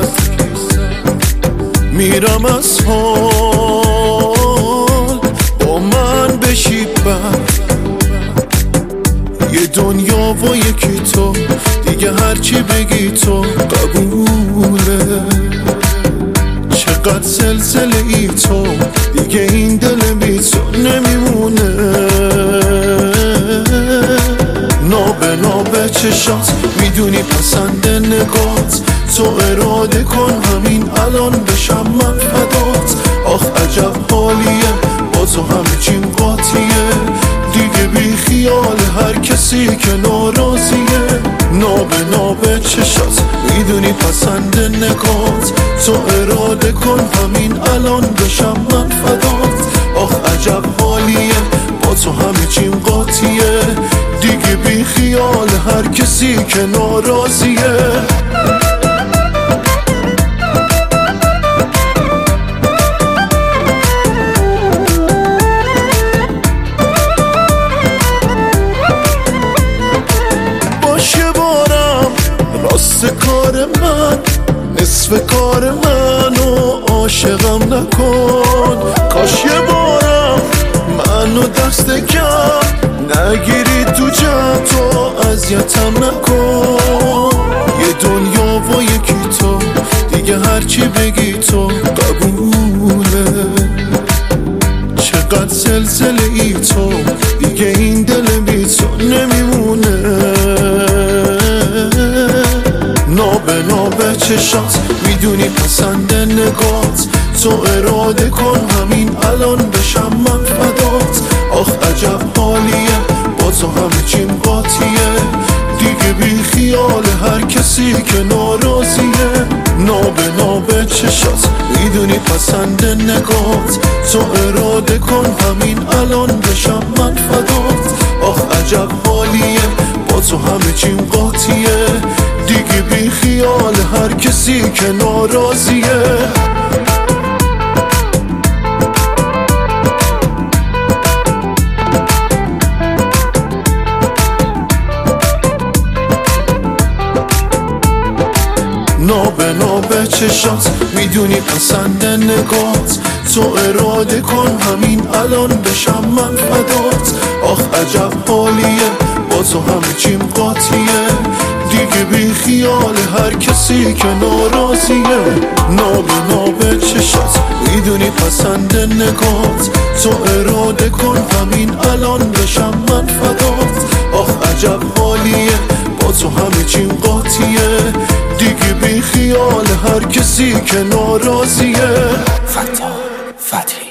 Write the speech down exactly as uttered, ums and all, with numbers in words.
میرم از حال با من بشی بر یه دنیا و یکی تو دیگه هرچی بگی تو قبوله چقدر زلزله ای تو دیگه این دل بی تو نمیمونه نابه نابه چشات میدونی پسند نگات تو اراده کن همین الان بشم من فدات آخ عجب حالیه با تو همه چیم قاطیه دیگه بی خیال هر کسی که ناراضیه نابه نابه چشات میدونی پسند نگات تو اراده کن همین الان بشم من فدات آخ عجب حالیه با تو همه چیم قاطیه دیگه بی خیال هر کسی که ناراضیه راست کار من نصف کار منو عاشقم نکن کاش یه بارم منو دست کم نگیری تو جمع تو اذیتم نکن یه دنیا و یکی تو دیگه هرچی بگی تو قبوله چقدر زلزله ای تو دیگه این دل بی تو نمیمونه نابه نابه چشات میدونی پسند نگات تو اراده کن همین الان بشم من فدات آخ عجب حالیه با تو همه چیم قاطیه دیگه بی خیال هر کسی که ناراضیه نابه نابه چشات میدونی پسند نگات تو اراده کن همین الان بشم من فدات آخ عجب حالیه با تو همه چیم قاطیه دیگه بی خیال هر کسی که ناراضیه نابه نابه چشات میدونی پسند نگات تو اراده کن همین الان بشم من فدات آخ عجب حالیه با تو همه چیم قاطیه دیگه بی خیال هر کسی که ناراضیه نابه نابه چشات میدونی پسند نگات تو اراده کن همین الان بشم من فدات آخ عجب حالیه با تو همه چیم قاطیه دیگه بی خیال هر کسی که ناراضیه فتا فتحی